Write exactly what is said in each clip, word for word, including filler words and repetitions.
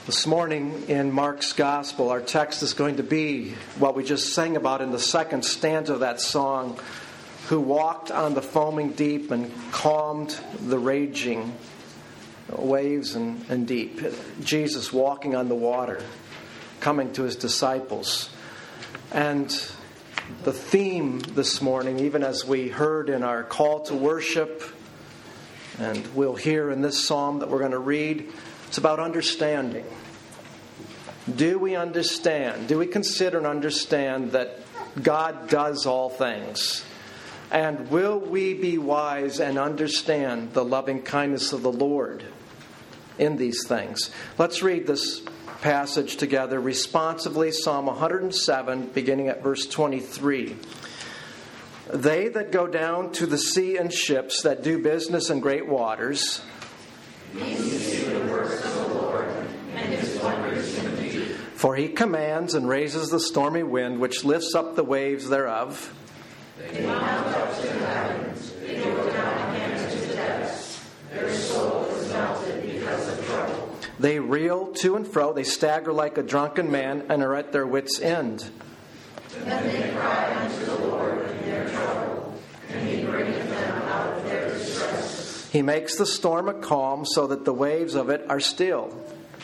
This morning in Mark's Gospel, our text is going to be what we just sang about in the second stanza of that song, who walked on the foaming deep and calmed the raging waves and, and deep. Jesus walking on the water, coming to his disciples. And the theme this morning, even as we heard in our call to worship, and we'll hear in this psalm that we're going to read, it's about understanding. Do we understand? Do we consider and understand that God does all things? And will we be wise and understand the loving kindness of the Lord in these things? Let's read this passage together responsively. Psalm one hundred seven, beginning at verse twenty-three. They that go down to the sea in ships that do business in great waters, for he commands and raises the stormy wind, which lifts up the waves thereof. They mount up to the heavens, they go down again to the depths. Their soul is melted because of trouble. They reel to and fro, they stagger like a drunken man, and are at their wits' end. Then they cry unto the Lord in their trouble, and he bringeth them out of their distress. He makes the storm a calm, so that the waves of it are still.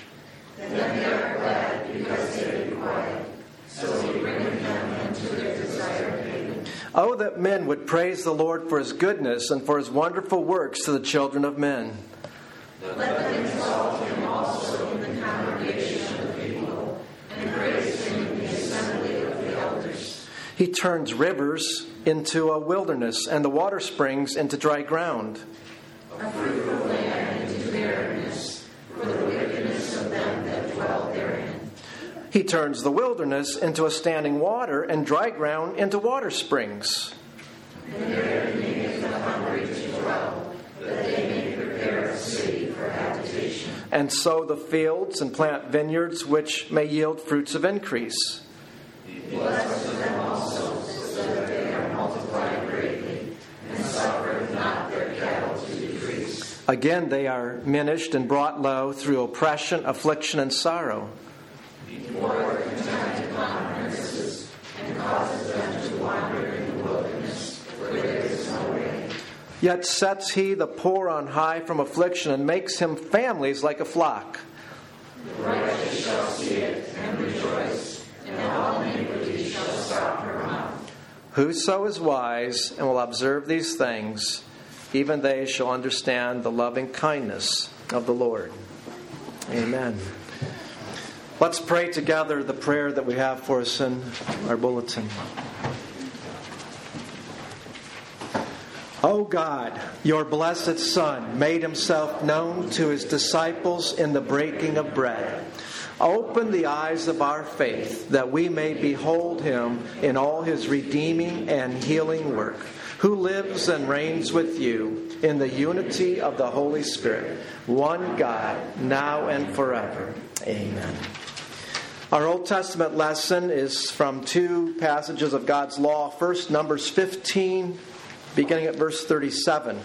Then they are glad because they be quiet, so he bringeth them into their desired haven. Oh, that men would praise the Lord for his goodness and for his wonderful works to the children of men. Let them exalt him also in the congregation of the people, and praise him in the assembly of the elders. He turns rivers into a wilderness, and the water springs into dry ground. A fruitful land into barrenness, for the wickedness of them that dwell therein. He turns the wilderness into a standing water, and dry ground into water springs. And there he maketh the hungry to dwell, that they may prepare a city for habitation. And sow the fields and plant vineyards which may yield fruits of increase. He blesses them also, so that they are multiplied greatly, and suffereth not their cattle to decrease. Again they are minished and brought low through oppression, affliction, and sorrow. He poureth contempt upon princes, and causes them to wander in the wilderness, where there is no way. Yet sets he the poor on high from affliction, and makes him families like a flock. The righteous shall see it and rejoice, and all iniquity shall stop her mouth. Whoso is wise and will observe these things, even they shall understand the loving kindness of the Lord. Amen. Let's pray together the prayer that we have for us in our bulletin. O God, your blessed Son made himself known to his disciples in the breaking of bread. Open the eyes of our faith that we may behold him in all his redeeming and healing work, who lives and reigns with you in the unity of the Holy Spirit, one God, now and forever. Amen. Our Old Testament lesson is from two passages of God's law. First, Numbers fifteen, beginning at verse thirty-seven.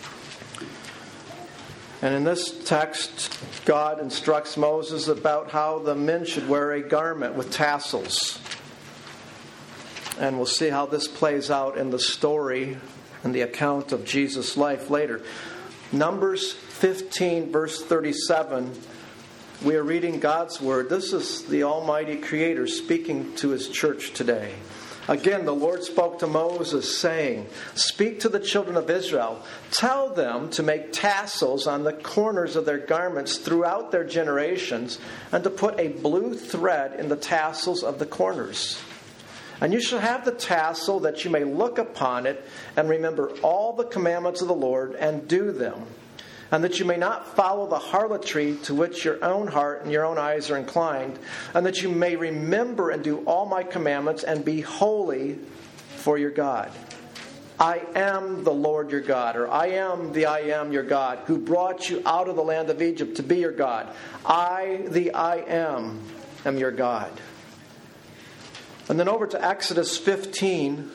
And in this text, God instructs Moses about how the men should wear a garment with tassels. And we'll see how this plays out in the story and the account of Jesus' life later. Numbers fifteen, verse thirty-seven. We are reading God's Word. This is the Almighty Creator speaking to His church today. Again, the Lord spoke to Moses, saying, "Speak to the children of Israel. Tell them to make tassels on the corners of their garments throughout their generations, and to put a blue thread in the tassels of the corners. And you shall have the tassel that you may look upon it and remember all the commandments of the Lord and do them. And that you may not follow the harlotry to which your own heart and your own eyes are inclined, and that you may remember and do all my commandments and be holy for your God. I am the Lord your God," or "I am the I am your God, who brought you out of the land of Egypt to be your God. I, the I am, am your God." And then over to Exodus fifteen,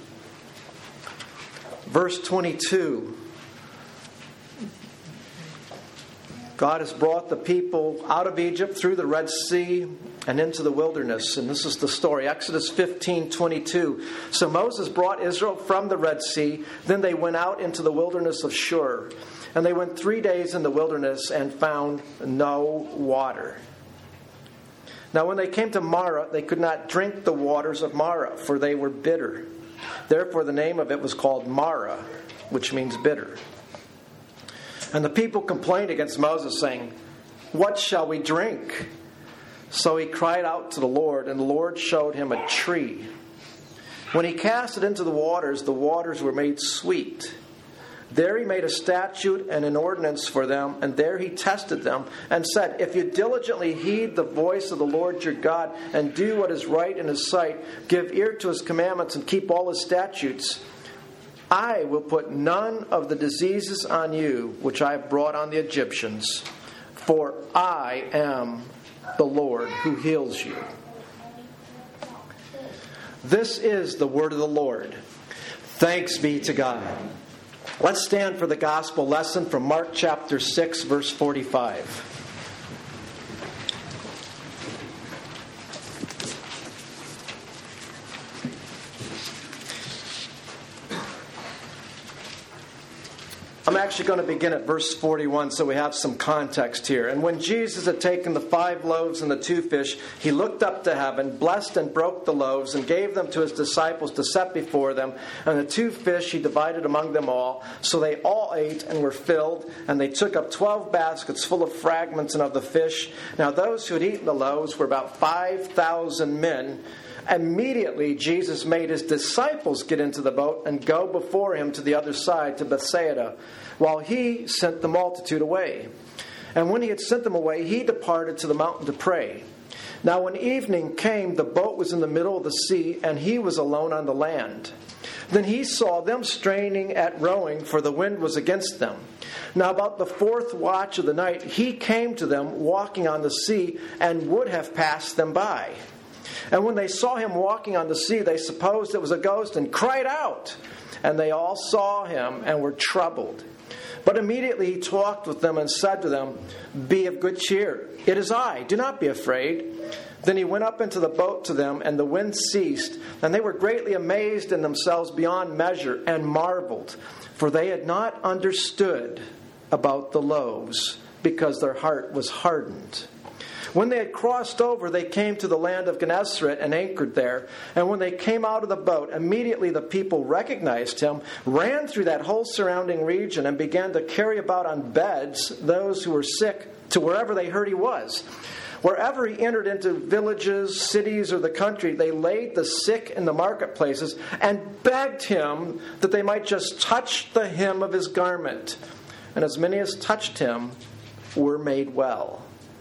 verse twenty-two. God has brought the people out of Egypt through the Red Sea and into the wilderness. And this is the story. Exodus fifteen twenty-two. So Moses brought Israel from the Red Sea. Then they went out into the wilderness of Shur. And they went three days in the wilderness and found no water. Now when they came to Marah, they could not drink the waters of Marah, for they were bitter. Therefore the name of it was called Marah, which means bitter. And the people complained against Moses, saying, "What shall we drink?" So he cried out to the Lord, and the Lord showed him a tree. When he cast it into the waters, the waters were made sweet. There he made a statute and an ordinance for them, and there he tested them, and said, "If you diligently heed the voice of the Lord your God, and do what is right in his sight, give ear to his commandments, and keep all his statutes, I will put none of the diseases on you which I have brought on the Egyptians, for I am the Lord who heals you." This is the word of the Lord. Thanks be to God. Let's stand for the gospel lesson from Mark chapter six, verse forty-five. I'm actually going to begin at verse forty-one so we have some context here. "And when Jesus had taken the five loaves and the two fish, he looked up to heaven, blessed and broke the loaves, and gave them to his disciples to set before them. And the two fish he divided among them all. So they all ate and were filled, and they took up twelve baskets full of fragments and of the fish. Now those who had eaten the loaves were about five thousand men. Immediately Jesus made his disciples get into the boat and go before him to the other side, to Bethsaida, while he sent the multitude away. And when he had sent them away, he departed to the mountain to pray. Now when evening came, the boat was in the middle of the sea, and he was alone on the land. Then he saw them straining at rowing, for the wind was against them. Now about the fourth watch of the night, he came to them walking on the sea, and would have passed them by. And when they saw him walking on the sea, they supposed it was a ghost, and cried out. And they all saw him and were troubled. But immediately he talked with them and said to them, "Be of good cheer. It is I. Do not be afraid." Then he went up into the boat to them, and the wind ceased. And they were greatly amazed in themselves beyond measure, and marveled. For they had not understood about the loaves, because their heart was hardened. When they had crossed over, they came to the land of Gennesaret and anchored there. And when they came out of the boat, immediately the people recognized him, ran through that whole surrounding region, and began to carry about on beds those who were sick to wherever they heard he was. Wherever he entered into villages, cities, or the country, they laid the sick in the marketplaces and begged him that they might just touch the hem of his garment. And as many as touched him were made well.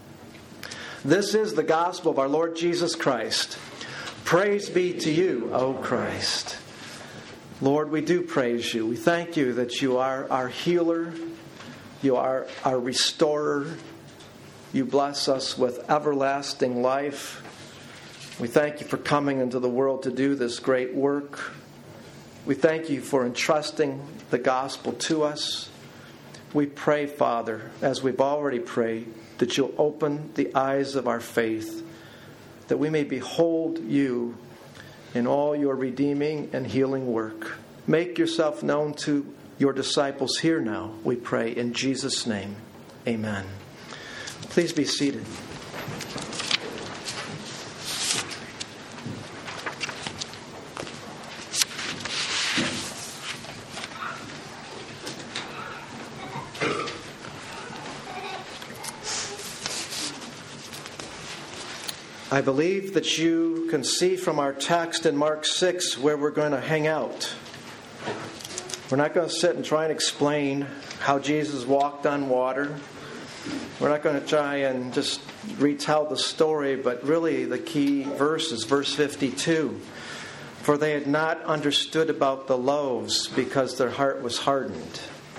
This is the gospel of our Lord Jesus Christ. Praise be to you, O Christ. Lord, we do praise you. We thank you that you are our healer. You are our restorer. You bless us with everlasting life. We thank you for coming into the world to do this great work. We thank you for entrusting the gospel to us. We pray, Father, as we've already prayed, that you'll open the eyes of our faith, that we may behold you in all your redeeming and healing work. Make yourself known to your disciples here now, we pray in Jesus' name. Amen. Please be seated. I believe that you can see from our text in Mark six where we're going to hang out. We're not going to sit and try and explain how Jesus walked on water. We're not going to try and just retell the story, but really the key verse is verse fifty-two. For they had not understood about the loaves because their heart was hardened.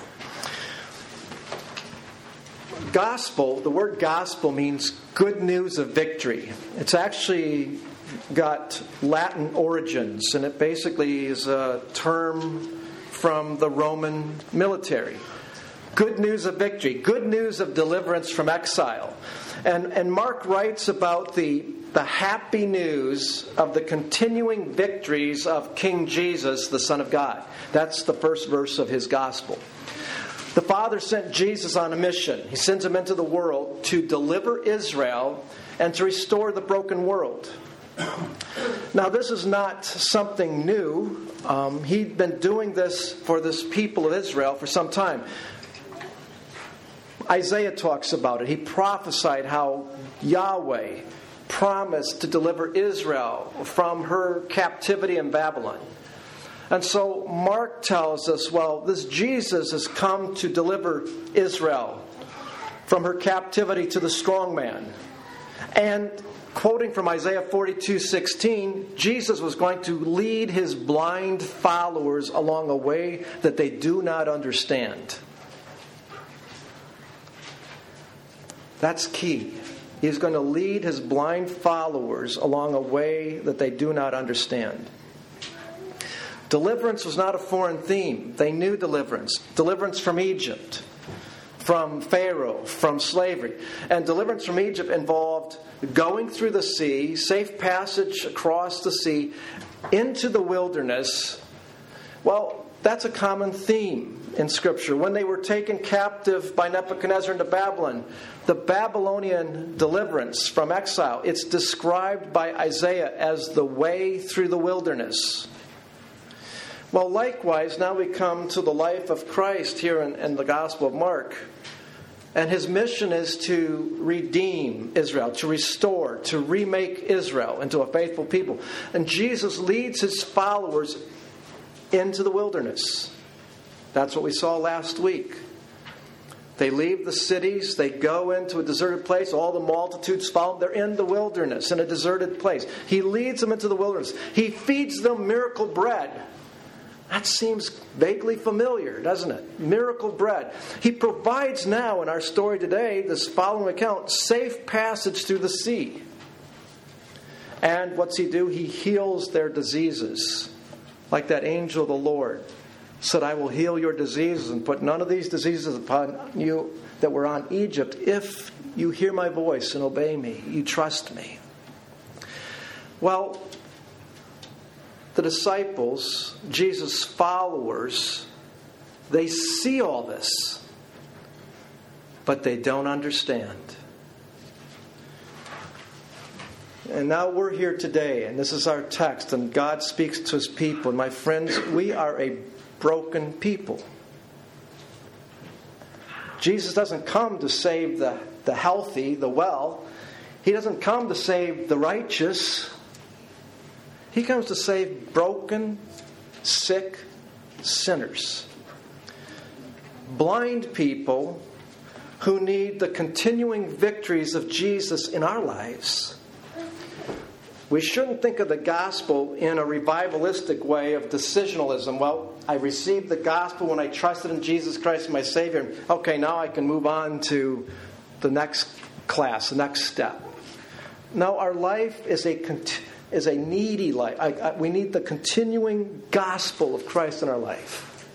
Gospel, the word gospel means good news of victory. It's actually got Latin origins, and it basically is a term from the Roman military. Good news of victory. Good news of deliverance from exile. And, and Mark writes about the, the happy news of the continuing victories of King Jesus, the Son of God. That's the first verse of his gospel. The Father sent Jesus on a mission. He sends him into the world to deliver Israel and to restore the broken world. Now, this is not something new. Um, he'd been doing this for this people of Israel for some time. Isaiah talks about it. He prophesied how Yahweh promised to deliver Israel from her captivity in Babylon. And so Mark tells us, well, this Jesus has come to deliver Israel from her captivity to the strong man. And quoting from Isaiah forty-two sixteen, Jesus was going to lead his blind followers along a way that they do not understand. That's key. He's going to lead his blind followers along a way that they do not understand. Deliverance was not a foreign theme. They knew deliverance. Deliverance from Egypt, from Pharaoh, from slavery. And deliverance from Egypt involved going through the sea, safe passage across the sea, into the wilderness. Well, that's a common theme in Scripture. When they were taken captive by Nebuchadnezzar into Babylon, the Babylonian deliverance from exile, it's described by Isaiah as the way through the wilderness. Well, likewise, now we come to the life of Christ here in, in the Gospel of Mark. And his mission is to redeem Israel, to restore, to remake Israel into a faithful people. And Jesus leads his followers into the wilderness. That's what we saw last week. They leave the cities, they go into a deserted place, all the multitudes follow them. They're in the wilderness, in a deserted place. He leads them into the wilderness. He feeds them miracle bread. That seems vaguely familiar, doesn't it? Miracle bread. He provides now, in our story today, this following account, safe passage through the sea. And what's he do? He heals their diseases. Like that angel of the Lord said, I will heal your diseases and put none of these diseases upon you that were on Egypt if you hear my voice and obey me. You trust me. Well, the disciples, Jesus' followers, they see all this, but they don't understand. And now we're here today, and this is our text, and God speaks to his people. And my friends, we are a broken people. Jesus doesn't come to save the, the healthy, the well. He doesn't come to save the righteous. He comes to save broken, sick sinners. Blind people who need the continuing victories of Jesus in our lives. We shouldn't think of the gospel in a revivalistic way of decisionalism. Well, I received the gospel when I trusted in Jesus Christ, my Savior. Okay, now I can move on to the next class, the next step. No, our life is a is a needy life. I, I, we need the continuing gospel of Christ in our life.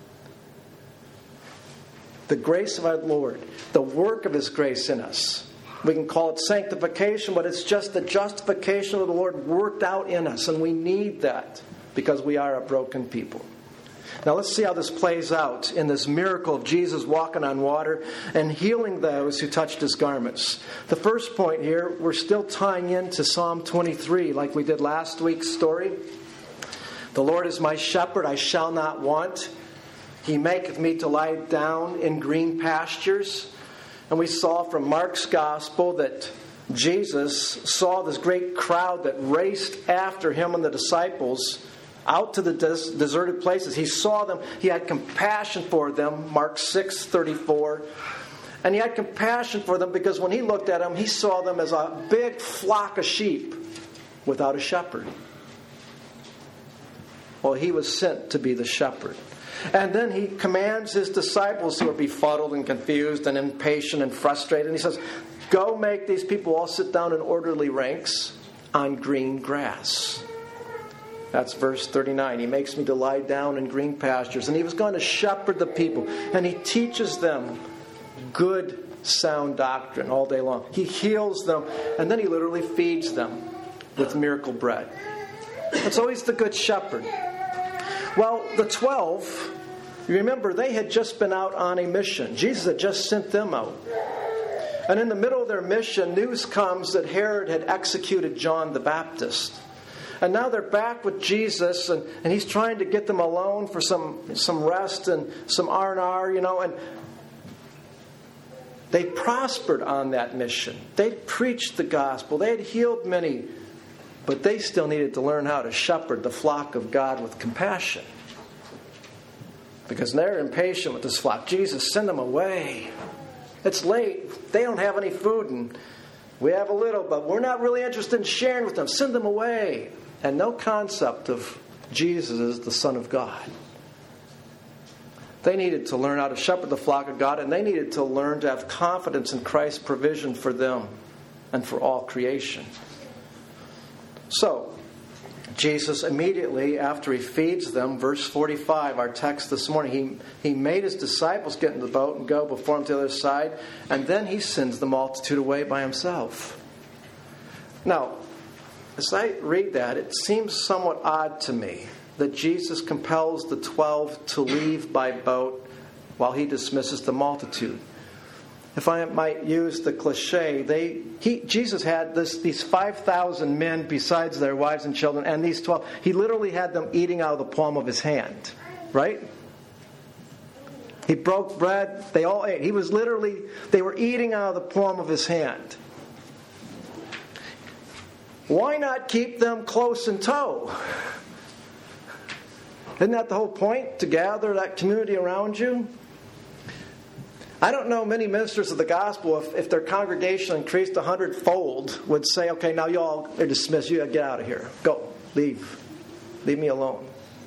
The grace of our Lord, the work of his grace in us. We can call it sanctification, but it's just the justification of the Lord worked out in us. And we need that because we are a broken people. Now let's see how this plays out in this miracle of Jesus walking on water and healing those who touched his garments. The first point here, we're still tying into Psalm twenty-three like we did last week's story. The Lord is my shepherd, I shall not want. He maketh me to lie down in green pastures. And we saw from Mark's gospel that Jesus saw this great crowd that raced after him and the disciples out to the des- deserted places. He saw them. He had compassion for them, Mark six thirty-four. And he had compassion for them because when he looked at them, he saw them as a big flock of sheep without a shepherd. Well, he was sent to be the shepherd. And then he commands his disciples who are befuddled and confused and impatient and frustrated. And he says, go make these people all sit down in orderly ranks on green grass. That's verse thirty-nine. He makes me to lie down in green pastures. And he was going to shepherd the people. And he teaches them good, sound doctrine all day long. He heals them. And then he literally feeds them with miracle bread. And so he's the good shepherd. Well, the twelve, you remember, they had just been out on a mission. Jesus had just sent them out. And in the middle of their mission, news comes that Herod had executed John the Baptist. And now they're back with Jesus, and, and he's trying to get them alone for some, some rest and some R and R, you know. And they prospered on that mission. They preached the gospel. They had healed many. But they still needed to learn how to shepherd the flock of God with compassion. Because they're impatient with this flock. Jesus, send them away. It's late. They don't have any food, and we have a little, but we're not really interested in sharing with them. Send them away. And no concept of Jesus as the Son of God. They needed to learn how to shepherd the flock of God, and they needed to learn to have confidence in Christ's provision for them and for all creation. So, Jesus immediately, after he feeds them, verse forty-five, our text this morning, he, he made his disciples get in the boat and go before him to the other side, and then he sends the multitude away by himself. Now, as I read that, it seems somewhat odd to me that Jesus compels the twelve to leave by boat while he dismisses the multitude. If I might use the cliche, they he Jesus had this these five thousand men besides their wives and children, and these twelve, he literally had them eating out of the palm of his hand, right? He broke bread, they all ate. He was literally, they were eating out of the palm of his hand. Why not keep them close in tow? Isn't that the whole point? To gather that community around you? I don't know many ministers of the gospel, if, if their congregation increased a hundredfold, would say, okay, now you all are dismissed. You get out of here. Go. Leave. Leave me alone.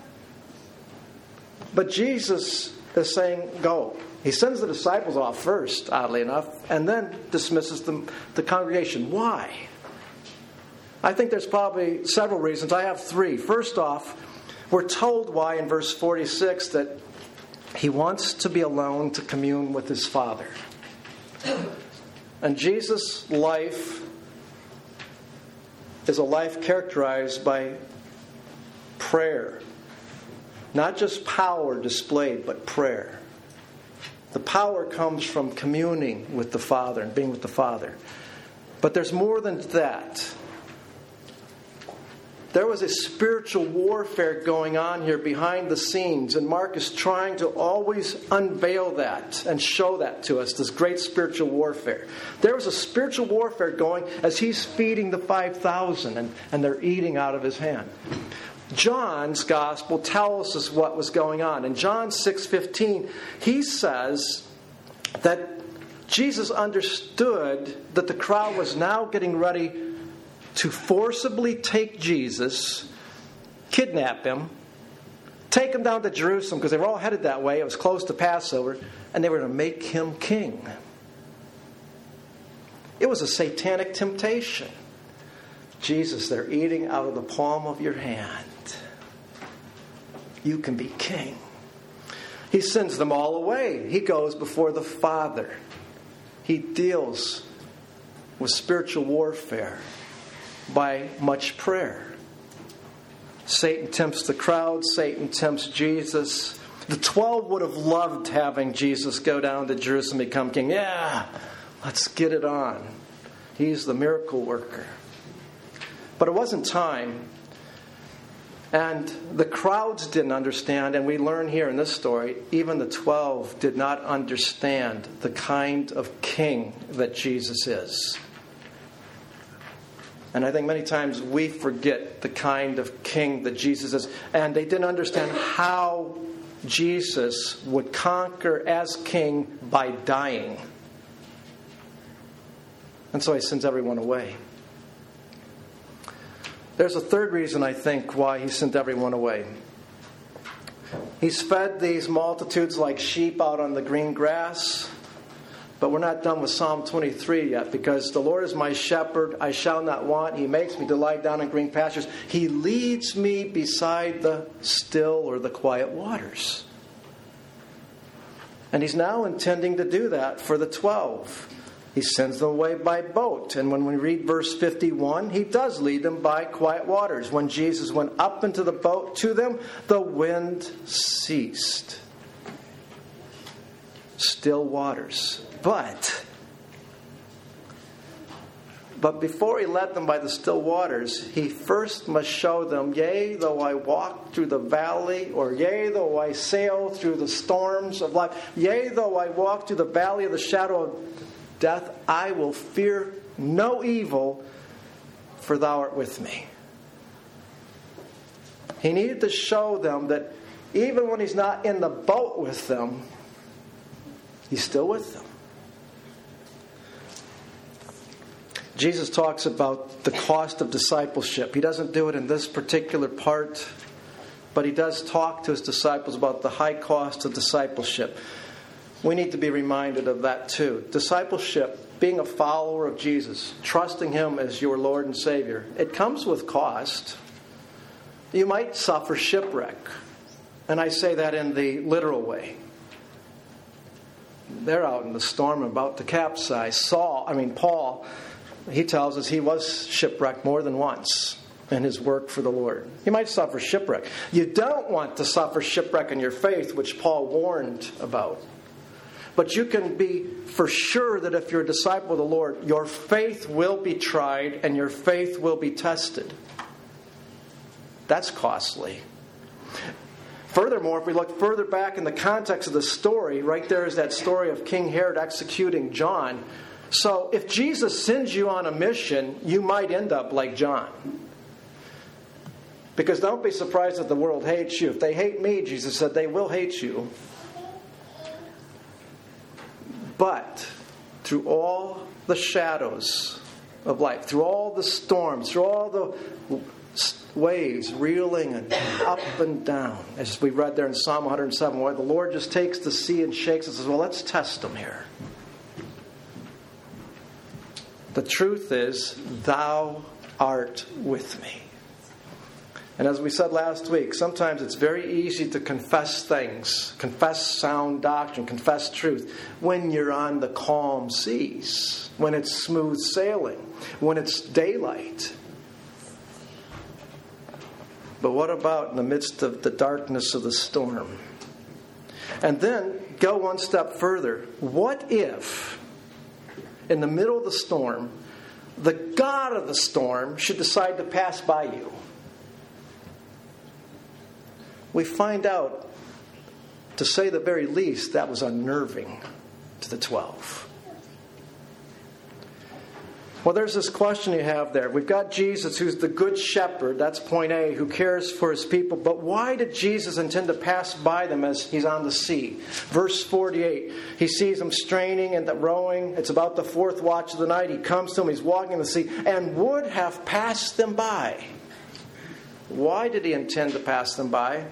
But Jesus is saying, go. He sends the disciples off first, oddly enough, and then dismisses them, the congregation. Why? I think there's probably several reasons. I have three. First off, we're told why in verse forty-six that he wants to be alone to commune with his Father. And Jesus' life is a life characterized by prayer. Not just power displayed, but prayer. The power comes from communing with the Father and being with the Father. But there's more than that. There was a spiritual warfare going on here behind the scenes, and Mark is trying to always unveil that and show that to us, this great spiritual warfare. There was a spiritual warfare going as he's feeding the five thousand, and, and they're eating out of his hand. John's gospel tells us what was going on. In John six fifteen, he says that Jesus understood that the crowd was now getting ready to forcibly take Jesus, kidnap him, take him down to Jerusalem, because they were all headed that way. It was close to Passover, and they were going to make him king. It was a satanic temptation. Jesus, they're eating out of the palm of your hand. You can be king. He sends them all away. He goes before the Father. He deals with spiritual warfare by much prayer. Satan tempts the crowd. Satan tempts Jesus. The twelve would have loved having Jesus go down to Jerusalem and become king. Yeah, let's get it on. He's the miracle worker. But it wasn't time. And the crowds didn't understand. And we learn here in this story, even the twelve did not understand the kind of king that Jesus is. And I think many times we forget the kind of king that Jesus is. And they didn't understand how Jesus would conquer as king by dying. And so he sends everyone away. There's a third reason, I think, why he sent everyone away. He's fed these multitudes like sheep out on the green grass. But we're not done with Psalm twenty-three yet, because the Lord is my shepherd, I shall not want. He makes me to lie down in green pastures. He leads me beside the still or the quiet waters. And he's now intending to do that for the twelve. He sends them away by boat. And when we read verse fifty-one, he does lead them by quiet waters. When Jesus went up into the boat to them, the wind ceased. Still waters. But, but before he led them by the still waters, he first must show them, yea, though I walk through the valley, or yea, though I sail through the storms of life, yea, though I walk through the valley of the shadow of death, I will fear no evil, for thou art with me. He needed to show them that even when he's not in the boat with them, he's still with them. Jesus talks about the cost of discipleship. He doesn't do it in this particular part, but he does talk to his disciples about the high cost of discipleship. We need to be reminded of that too. Discipleship, being a follower of Jesus, trusting him as your Lord and Savior, it comes with cost. You might suffer shipwreck. And I say that in the literal way. They're out in the storm about to capsize. Saul, I mean Paul, he tells us he was shipwrecked more than once in his work for the Lord. You might suffer shipwreck. You don't want to suffer shipwreck in your faith, which Paul warned about. But you can be for sure that if you're a disciple of the Lord, your faith will be tried and your faith will be tested. That's costly. Furthermore, if we look further back in the context of the story, right there is that story of King Herod executing John. So if Jesus sends you on a mission, you might end up like John. Because don't be surprised if the world hates you. If they hate me, Jesus said, they will hate you. But through all the shadows of life, through all the storms, through all the waves reeling and up and down, as we read there in Psalm one oh seven, where the Lord just takes the sea and shakes it and says, well, let's test them here. The truth is, thou art with me. And as we said last week, sometimes it's very easy to confess things, confess sound doctrine, confess truth, when you're on the calm seas, when it's smooth sailing, when it's daylight. But what about in the midst of the darkness of the storm? And then go one step further. What if, in the middle of the storm, the God of the storm should decide to pass by you? We find out, to say the very least, that was unnerving to the twelve. Well, there's this question you have there. We've got Jesus, who's the good shepherd, that's point A, who cares for his people. But why did Jesus intend to pass by them as he's on the sea? Verse forty-eight, he sees them straining and rowing. It's about the fourth watch of the night. He comes to them, he's walking in the sea, and would have passed them by. Why did he intend to pass them by?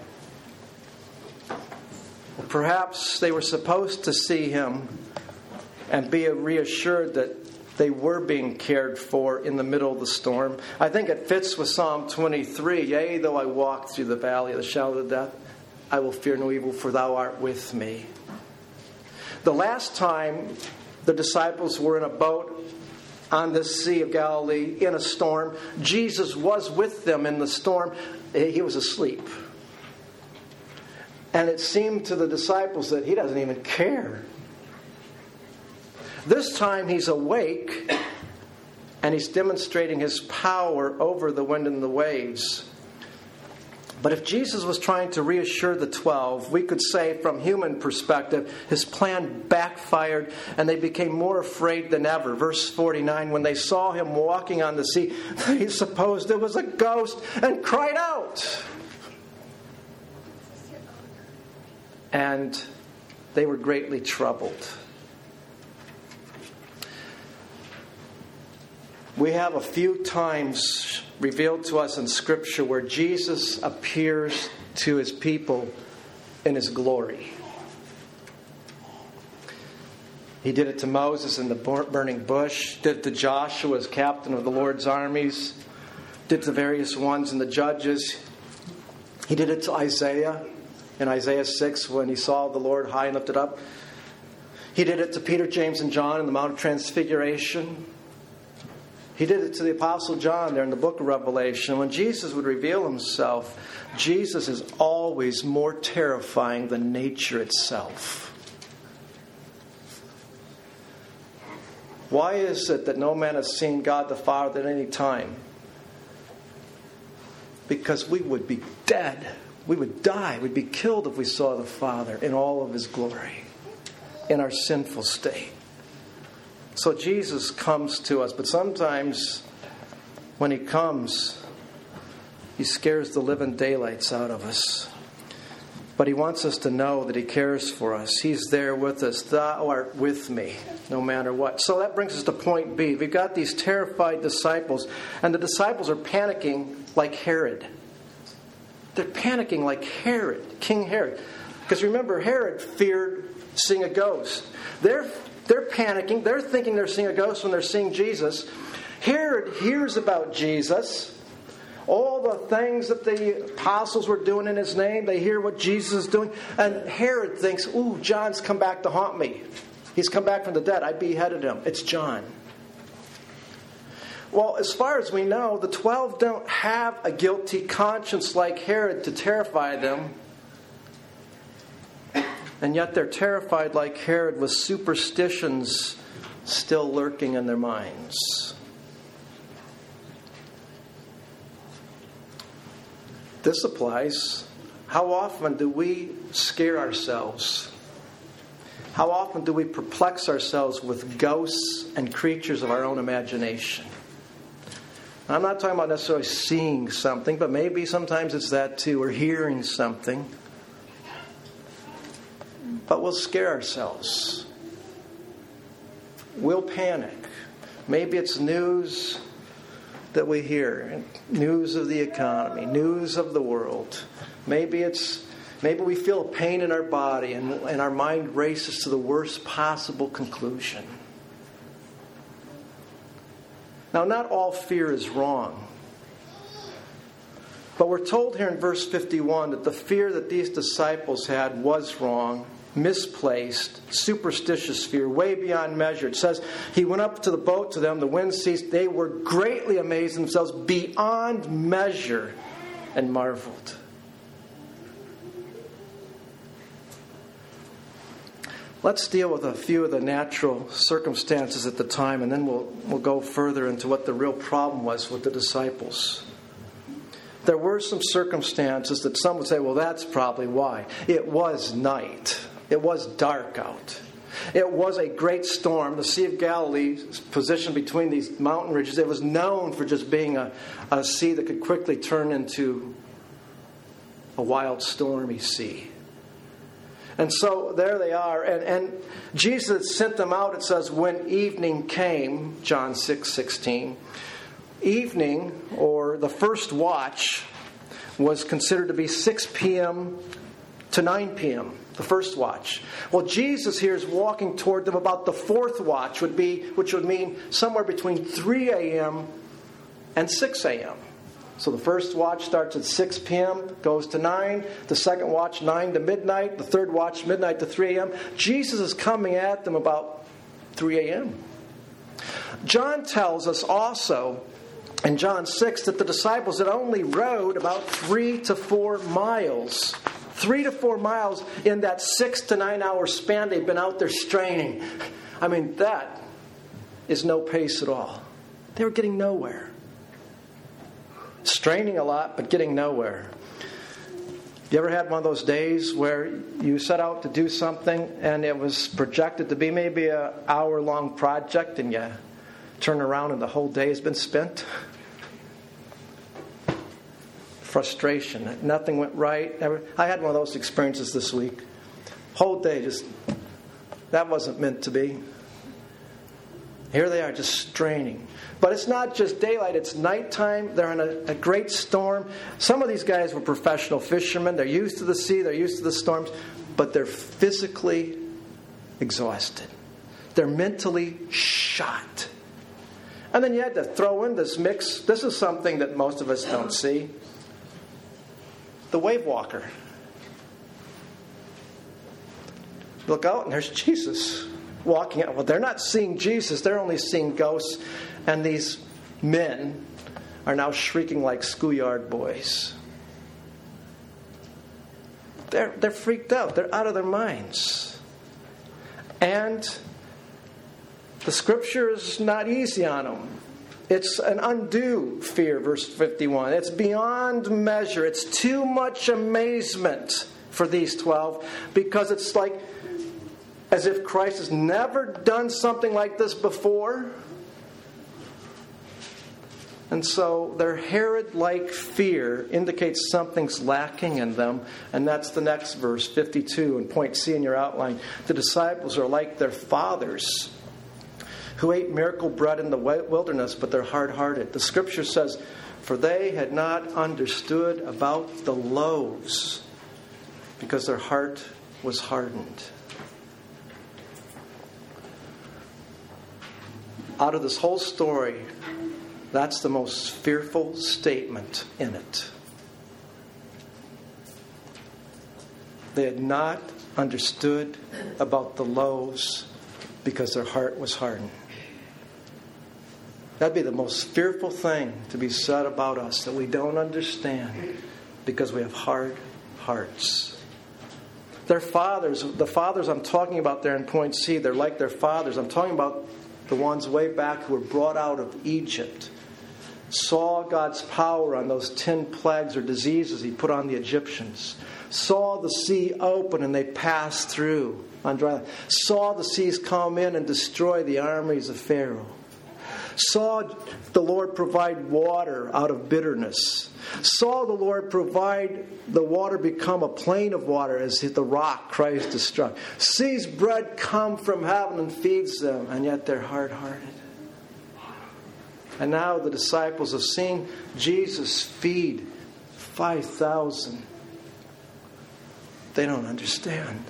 Well, perhaps they were supposed to see him and be reassured that they were being cared for in the middle of the storm. I think it fits with Psalm twenty-three. Yea, though I walk through the valley of the shadow of death, I will fear no evil, for thou art with me. The last time the disciples were in a boat on the Sea of Galilee in a storm, Jesus was with them in the storm. He was asleep. And it seemed to the disciples that he doesn't even care. This time he's awake and he's demonstrating his power over the wind and the waves. But if Jesus was trying to reassure the twelve, we could say from human perspective, his plan backfired and they became more afraid than ever. Verse forty-nine, when they saw him walking on the sea, they supposed it was a ghost and cried out. And they were greatly troubled. We have a few times revealed to us in Scripture where Jesus appears to his people in his glory. He did it to Moses in the burning bush. Did it to Joshua as captain of the Lord's armies. Did it to various ones in the Judges. He did it to Isaiah in Isaiah six when he saw the Lord high and lifted up. He did it to Peter, James, and John in the Mount of Transfiguration. He did it to the Apostle John there in the book of Revelation. When Jesus would reveal himself, Jesus is always more terrifying than nature itself. Why is it that no man has seen God the Father at any time? Because we would be dead. We would die. We'd be killed if we saw the Father in all of His glory, in our sinful state. So Jesus comes to us, but sometimes when He comes, He scares the living daylights out of us. But He wants us to know that He cares for us. He's there with us. Thou art with me, no matter what. So that brings us to point B. We've got these terrified disciples, and the disciples are panicking like Herod. They're panicking like Herod, King Herod. Because remember, Herod feared seeing a ghost. They're, they're panicking. They're thinking they're seeing a ghost when they're seeing Jesus. Herod hears about Jesus. All the things that the apostles were doing in His name, they hear what Jesus is doing. And Herod thinks, ooh, John's come back to haunt me. He's come back from the dead. I beheaded him. It's John. Well, as far as we know, the twelve don't have a guilty conscience like Herod to terrify them. And yet they're terrified like Herod with superstitions still lurking in their minds. This applies. How often do we scare ourselves? How often do we perplex ourselves with ghosts and creatures of our own imagination? I'm not talking about necessarily seeing something, but maybe sometimes it's that too, or hearing something. But we'll scare ourselves. We'll panic. Maybe it's news that we hear, news of the economy, news of the world. Maybe it's maybe we feel a pain in our body and, and our mind races to the worst possible conclusion. Now, not all fear is wrong. But we're told here in verse fifty-one that the fear that these disciples had was wrong, misplaced, superstitious fear, way beyond measure. It says, He went up to the boat to them, the wind ceased. They were greatly amazed themselves beyond measure and marveled. Let's deal with a few of the natural circumstances at the time, and then we'll, we'll go further into what the real problem was with the disciples. There were some circumstances that some would say, well, that's probably why. It was night. It was dark out. It was a great storm. The Sea of Galilee, positioned between these mountain ridges, it was known for just being a, a sea that could quickly turn into a wild, stormy sea. And so there they are. And, and Jesus sent them out, it says, when evening came, John six sixteen. Evening, or the first watch, was considered to be six p.m. to nine p.m., the first watch. Well, Jesus here is walking toward them about the fourth watch, would be, which would mean somewhere between three a.m. and six a.m. So the first watch starts at six p.m., goes to nine. The second watch, nine to midnight. The third watch, midnight to three a.m. Jesus is coming at them about three a.m. John tells us also in John six that the disciples had only rode about three to four miles. Three to four miles in that six to nine hour span they've been out there straining. I mean, that is no pace at all. They were getting nowhere. Straining a lot, but getting nowhere. You ever had one of those days where you set out to do something and it was projected to be maybe an hour-long project and you turn around and the whole day has been spent? Frustration. Nothing went right. I had one of those experiences this week. Whole day just, that wasn't meant to be. Here they are just straining. But it's not just daylight, it's nighttime. They're in a, a great storm. Some of these guys were professional fishermen. They're used to the sea, they're used to the storms, but they're physically exhausted. They're mentally shot. And then you had to throw in this mix. This is something that most of us don't see. The wave walker. Look out, and there's Jesus walking out. Well, they're not seeing Jesus. They're only seeing ghosts. And these men are now shrieking like schoolyard boys. They're, they're freaked out. They're out of their minds. And the Scripture is not easy on them. It's an undue fear, verse fifty-one. It's beyond measure. It's too much amazement for these twelve, because it's like as if Christ has never done something like this before. And so their Herod-like fear indicates something's lacking in them. And that's the next verse, fifty-two, and point C in your outline. The disciples are like their fathers, who ate miracle bread in the wilderness, but they're hard-hearted. The Scripture says, for they had not understood about the loaves, because their heart was hardened. Out of this whole story, that's the most fearful statement in it. They had not understood about the loaves because their heart was hardened. That'd be the most fearful thing to be said about us, that we don't understand because we have hard hearts. Their fathers, the fathers I'm talking about there in point C, they're like their fathers. I'm talking about the ones way back who were brought out of Egypt, saw God's power on those ten plagues or diseases He put on the Egyptians, saw the sea open and they passed through on dry land, saw the seas come in and destroy the armies of Pharaoh, saw the Lord provide water out of bitterness, saw the Lord provide the water become a plain of water as the rock cries to struck, sees bread come from heaven and feeds them, and yet they're hard-hearted. And now the disciples have seen Jesus feed five thousand. They don't understand.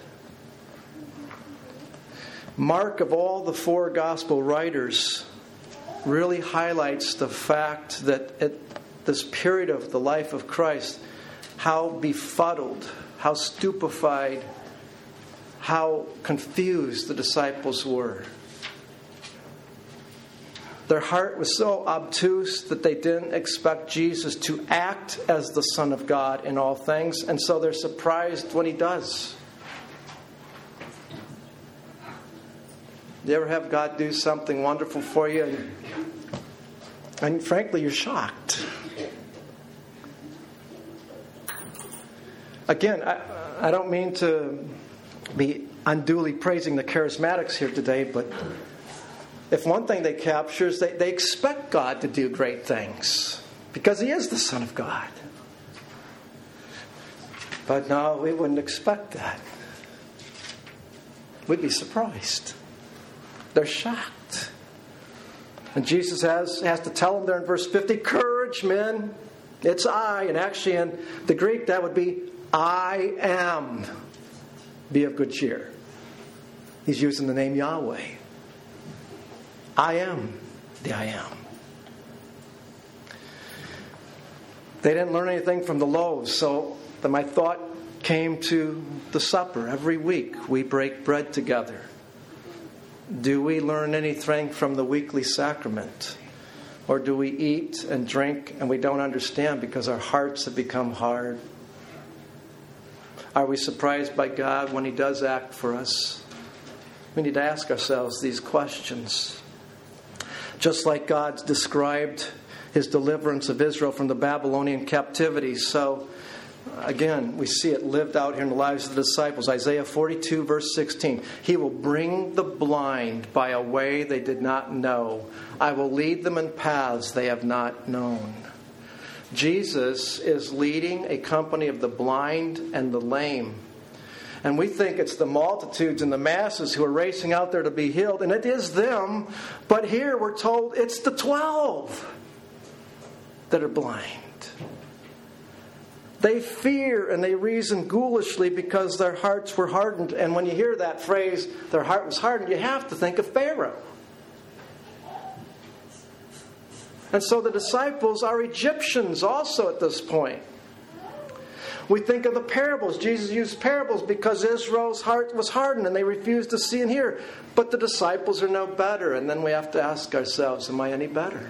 Mark, of all the four gospel writers, really highlights the fact that at this period of the life of Christ, how befuddled, how stupefied, how confused the disciples were. Their heart was so obtuse that they didn't expect Jesus to act as the Son of God in all things, and so they're surprised when He does. Do you ever have God do something wonderful for you, and, and frankly, you're shocked? Again, I, I don't mean to be unduly praising the charismatics here today, but if one thing they capture is they, they expect God to do great things because He is the Son of God. But no, we wouldn't expect that. We'd be surprised. They're shocked. And Jesus has, has to tell them there in verse fifty, courage, men, it's I. And actually in the Greek that would be, I am. Be of good cheer. He's using the name Yahweh. I am the I am. They didn't learn anything from the loaves, so my thought came to the supper. Every week we break bread together. Do we learn anything from the weekly sacrament? Or do we eat and drink and we don't understand because our hearts have become hard? Are we surprised by God when He does act for us? We need to ask ourselves these questions. Just like God described His deliverance of Israel from the Babylonian captivity, so again, we see it lived out here in the lives of the disciples. Isaiah forty-two, verse sixteen. He will bring the blind by a way they did not know. I will lead them in paths they have not known. Jesus is leading a company of the blind and the lame. And we think it's the multitudes and the masses who are racing out there to be healed. And it is them. But here we're told it's the twelve that are blind. They fear and they reason ghoulishly because their hearts were hardened. And when you hear that phrase, their heart was hardened, you have to think of Pharaoh. And so the disciples are Egyptians also at this point. We think of the parables. Jesus used parables because Israel's heart was hardened and they refused to see and hear. But the disciples are no better. And then we have to ask ourselves, am I any better?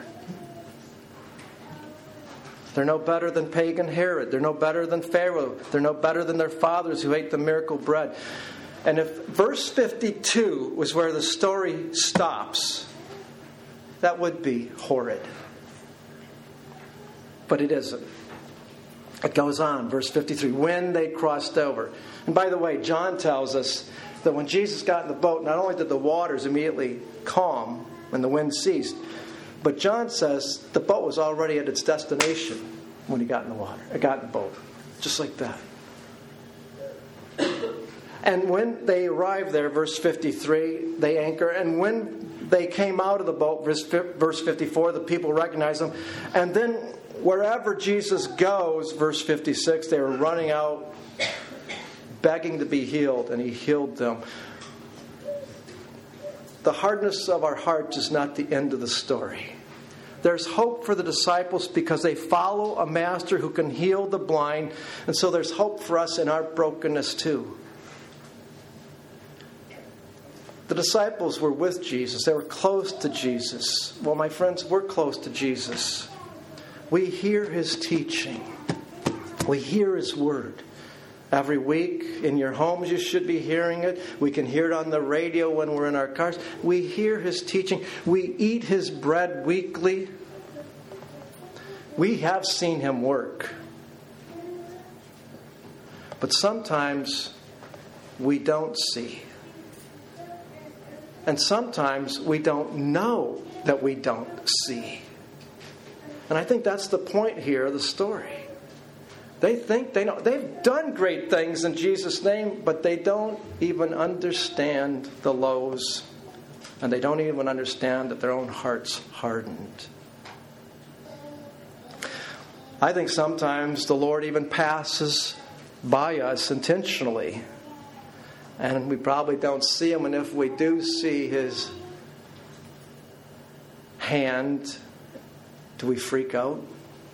They're no better than pagan Herod. They're no better than Pharaoh. They're no better than their fathers who ate the miracle bread. And if verse fifty-two was where the story stops, that would be horrid. But it isn't. It goes on, verse fifty-three, when they crossed over. And by the way, John tells us that when Jesus got in the boat, not only did the waters immediately calm when the wind ceased, but John says the boat was already at its destination when he got in the water. It got in the boat. Just like that. And when they arrived there, verse fifty-three, they anchor. And when they came out of the boat, verse fifty-four, the people recognized them. And then wherever Jesus goes, verse fifty-six, they were running out, begging to be healed, and he healed them. The hardness of our hearts is not the end of the story. There's hope for the disciples because they follow a master who can heal the blind. And so there's hope for us in our brokenness too. The disciples were with Jesus. They were close to Jesus. Well, my friends, we're close to Jesus. We hear his teaching. We hear his word. Every week in your homes you should be hearing it. We can hear it on the radio when we're in our cars. We hear his teaching. We eat his bread weekly. We have seen him work. But sometimes we don't see. And sometimes we don't know that we don't see. And I think that's the point here of the story. They think they know. They've done great things in Jesus' name, but they don't even understand the lows. And they don't even understand that their own heart's hardened. I think sometimes the Lord even passes by us intentionally. And we probably don't see him. And if we do see his hand, do we freak out?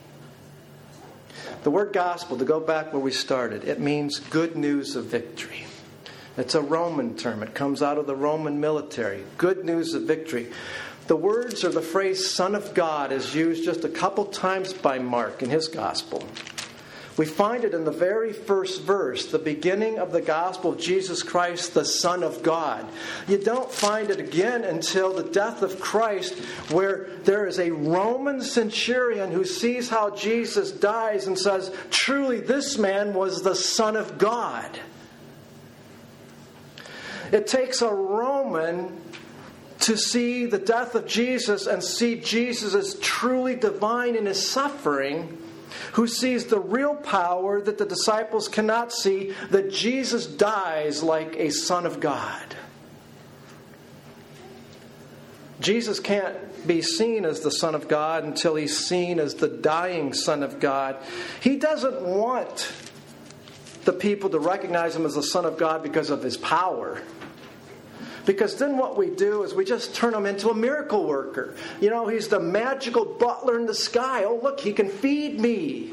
The word gospel, to go back where we started, it means good news of victory. It's a Roman term. It comes out of the Roman military. Good news of victory. The words or the phrase Son of God is used just a couple times by Mark in his gospel. We find it in the very first verse, the beginning of the gospel of Jesus Christ, the Son of God. You don't find it again until the death of Christ, where there is a Roman centurion who sees how Jesus dies and says, truly this man was the Son of God. It takes a Roman to see the death of Jesus and see Jesus as truly divine in his suffering, who sees the real power that the disciples cannot see, that Jesus dies like a Son of God. Jesus can't be seen as the Son of God until he's seen as the dying Son of God. He doesn't want the people to recognize him as the Son of God because of his power. Because then what we do is we just turn him into a miracle worker. You know, he's the magical butler in the sky. Oh, look, he can feed me.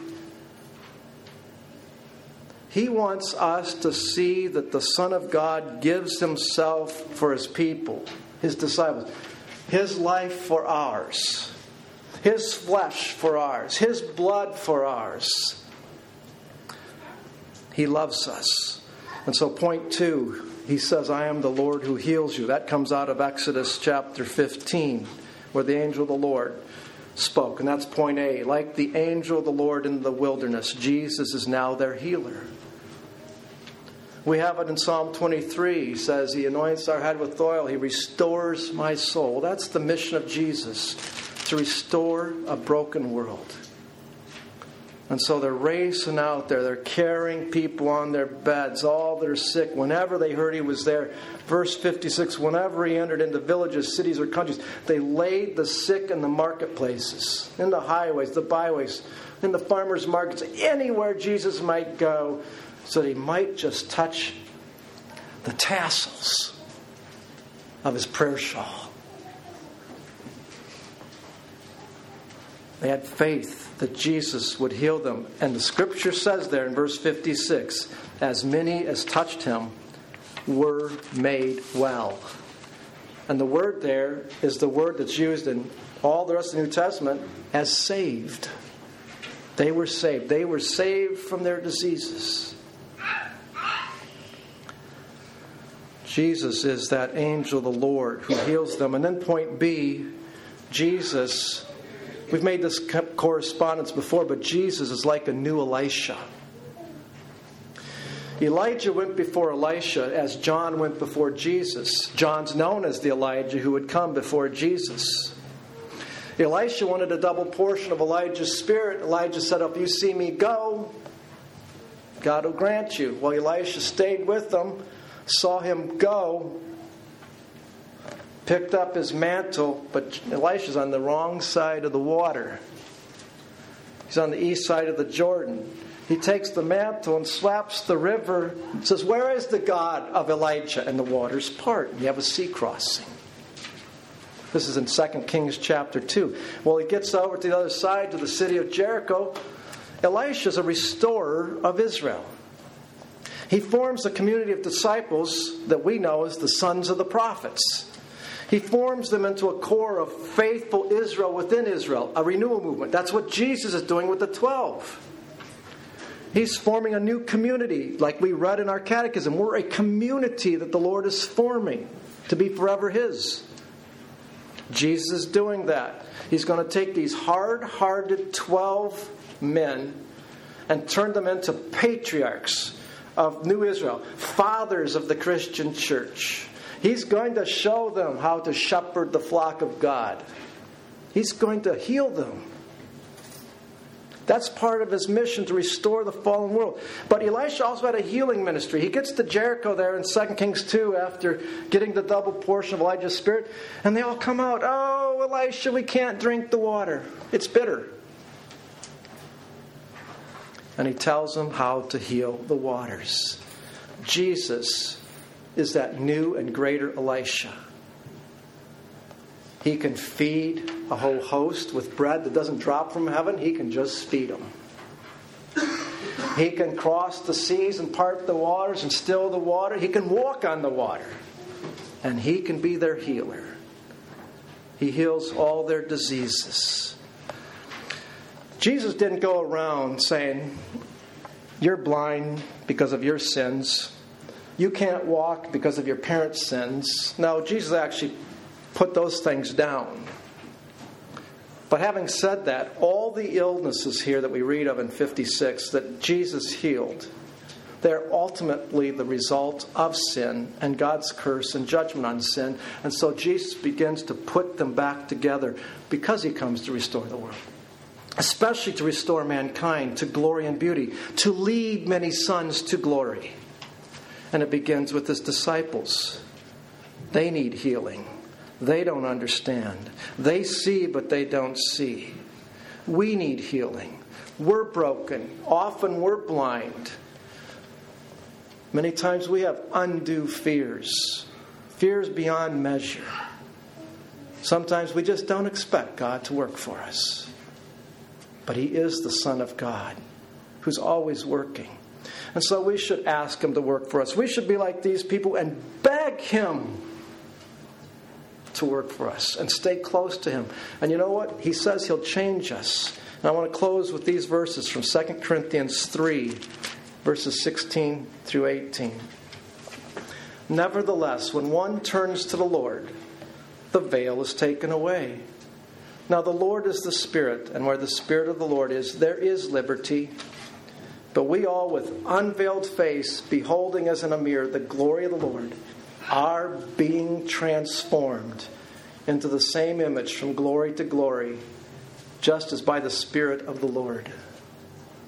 He wants us to see that the Son of God gives himself for his people, his disciples. His life for ours. His flesh for ours. His blood for ours. He loves us. And so point two, he says, I am the Lord who heals you. That comes out of Exodus chapter fifteen, where the angel of the Lord spoke. And that's point A. Like the angel of the Lord in the wilderness, Jesus is now their healer. We have it in Psalm twenty-three. He says, he anoints our head with oil. He restores my soul. That's the mission of Jesus, to restore a broken world. And so they're racing out there. They're carrying people on their beds, all that are sick. Whenever they heard he was there, verse fifty-six, whenever he entered into villages, cities, or countries, they laid the sick in the marketplaces, in the highways, the byways, in the farmers' markets, anywhere Jesus might go, so that he might just touch the tassels of his prayer shawl. They had faith that Jesus would heal them. And the scripture says there in verse fifty-six, as many as touched him were made well. And the word there is the word that's used in all the rest of the New Testament as saved. They were saved. They were saved from their diseases. Jesus is that angel of the Lord who heals them. And then point B, Jesus, we've made this correspondence before, but Jesus is like a new Elisha. Elijah went before Elisha as John went before Jesus. John's known as the Elijah who would come before Jesus. Elisha wanted a double portion of Elijah's spirit. Elijah said, if you see me go, God will grant you. Well, Elisha stayed with them, saw him go, picked up his mantle, but Elisha's on the wrong side of the water. He's on the east side of the Jordan. He takes the mantle and slaps the river and says, where is the God of Elijah? And the waters part. You have a sea crossing. This is in Second Kings chapter two. Well, he gets over to the other side to the city of Jericho. Elisha is a restorer of Israel. He forms a community of disciples that we know as the sons of the prophets. He forms them into a core of faithful Israel within Israel, a renewal movement. That's what Jesus is doing with the twelve. He's forming a new community, like we read in our catechism. We're a community that the Lord is forming to be forever His. Jesus is doing that. He's going to take these hard-hearted twelve men and turn them into patriarchs of New Israel, fathers of the Christian church. He's going to show them how to shepherd the flock of God. He's going to heal them. That's part of his mission, to restore the fallen world. But Elisha also had a healing ministry. He gets to Jericho there in Second Kings two after getting the double portion of Elijah's spirit. And they all come out, oh, Elisha, we can't drink the water. It's bitter. And he tells them how to heal the waters. Jesus is that new and greater Elisha. He can feed a whole host with bread that doesn't drop from heaven. He can just feed them. He can cross the seas and part the waters and still the water. He can walk on the water. And He can be their healer. He heals all their diseases. Jesus didn't go around saying, you're blind because of your sins. You can't walk because of your parents' sins. No, Jesus actually put those things down. But having said that, all the illnesses here that we read of in fifty-six that Jesus healed, they're ultimately the result of sin and God's curse and judgment on sin. And so Jesus begins to put them back together because He comes to restore the world. Especially to restore mankind to glory and beauty, to lead many sons to glory. And it begins with His disciples. They need healing. They don't understand. They see, but they don't see. We need healing. We're broken. Often we're blind. Many times we have undue fears. Fears beyond measure. Sometimes we just don't expect God to work for us. But He is the Son of God who's always working. And so we should ask Him to work for us. We should be like these people and beg Him to work for us and stay close to Him. And you know what? He says He'll change us. And I want to close with these verses from Second Corinthians three, verses sixteen through eighteen. Nevertheless, when one turns to the Lord, the veil is taken away. Now the Lord is the Spirit, and where the Spirit of the Lord is, there is liberty. But we all, with unveiled face, beholding as in a mirror the glory of the Lord, are being transformed into the same image from glory to glory, just as by the Spirit of the Lord.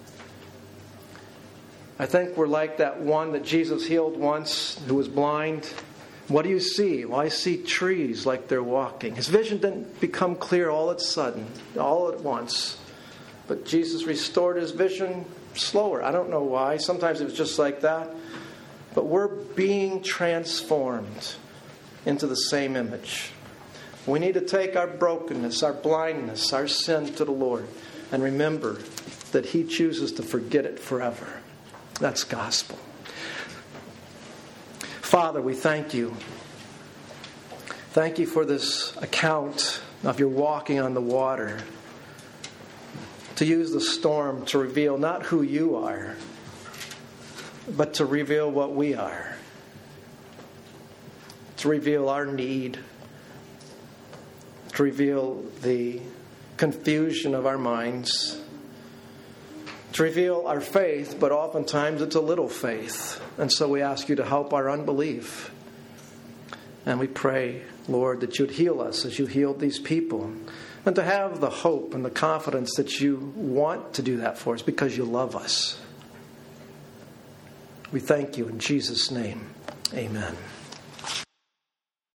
I think we're like that one that Jesus healed once who was blind. What do you see? Well, I see trees like they're walking. His vision didn't become clear all of a sudden, all at once. But Jesus restored his vision slower. I don't know why. Sometimes it was just like that. But we're being transformed into the same image. We need to take our brokenness, our blindness, our sin to the Lord and remember that He chooses to forget it forever. That's gospel. Father, we thank you. Thank you for this account of your walking on the water. To use the storm to reveal not who you are, but to reveal what we are. To reveal our need. To reveal the confusion of our minds. To reveal our faith, but oftentimes it's a little faith. And so we ask you to help our unbelief. And we pray, Lord, that you'd heal us as you healed these people. And to have the hope and the confidence that you want to do that for us because you love us. We thank you in Jesus' name. Amen.